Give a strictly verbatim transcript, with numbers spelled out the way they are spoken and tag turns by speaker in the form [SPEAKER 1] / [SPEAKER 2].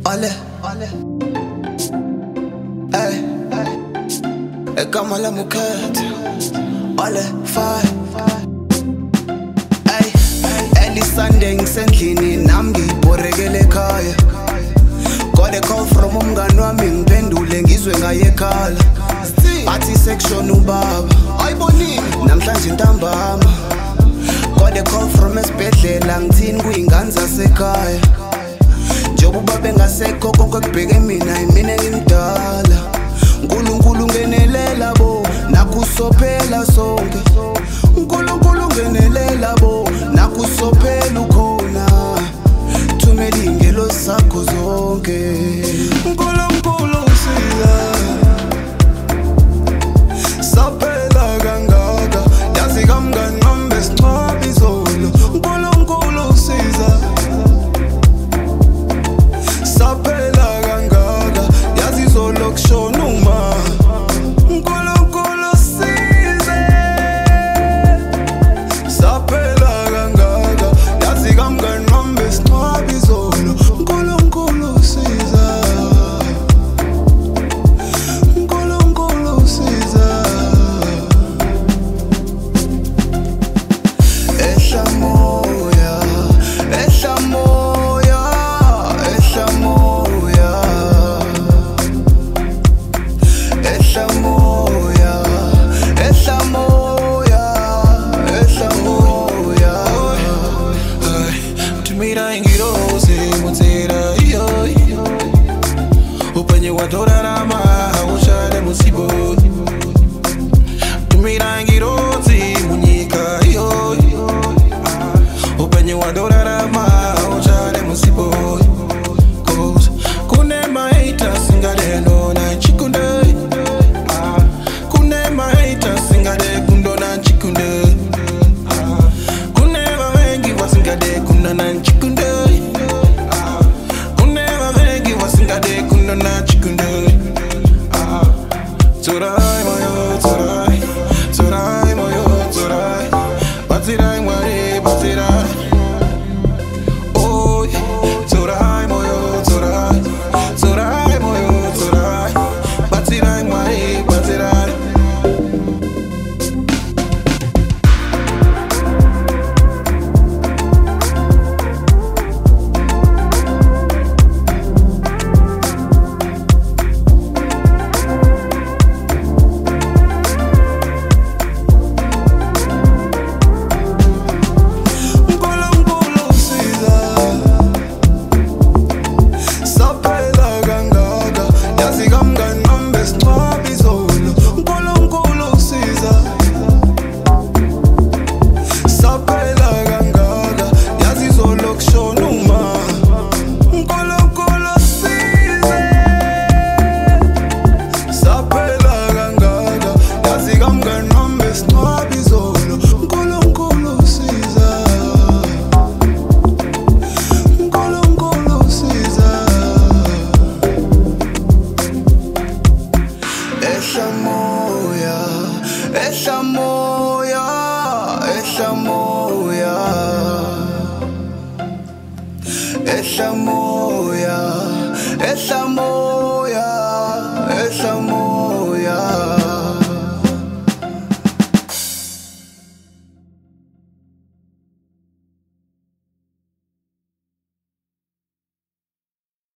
[SPEAKER 1] Ole, ole, ey, egama lami ukhetha, ole, fire, ey, early Sunday ngisendlini nami ngibhorekele ekhaya. Got a call from umngani wami ngiphendule ngizwe ngaye ekhala. Athi section ubaba, ayibonini namhlanje ntambama. Got a call from esibhedlela ngithini kuyingane zasekhaya. Njengoba bengasekho konke kubheke mina imina ngimdala. uNkulunkulu ngenelela bo nakusophela sonke. uNkulunkulu ngenelela bo nakusophela ukhona. Thumela ingelo zakho zonke. uNkulunkulu usiza. Saphela kangaka yazi kamngani wami besicwaba izolo. uNkulunkulu usiza. Saphela kangaka yazi izolo kushona uma. uNkulunkulu usize. Saphela kangaka yazi kamngani wami besicwaba izolo. uNkulunkulu usiza. uNkulunkulu usiza. Ehla moya, ehla moya, ehla moya, ehla moya, ehla moya, ehla moya.
[SPEAKER 2] Tumira ingiroze mutera iyo upenye watora rama ushare musibo. Tumira ingiroze munyika iyo upenye watora rama ushare musibo. Cause kune maita singale na chikunde. Kune maita singale kundo na chikunde. Kune wengi wasingade kundo na chikunde. Kune wengi wasingade kundo na chikunde. Torai moyo torai, torai moyo torai, batirai mwari batirai. Oh, torai moyo torai, torai moyo torai, batirai mwari batirai.
[SPEAKER 1] uNkulunkulu usiza. Saphela kangaka yazi kamngani wami besicwaba izolo. uNkulunkulu usiza. Saphela kangaka yazi izolo kushona uma. uNkulunkulu usize. Saphela kangaka yazi kamngani wami besicwaba izolo. uNkulunkulu usiza. uNkulunkulu usiza. Ehla moya, ehla moya, ehla moya, ehla moya.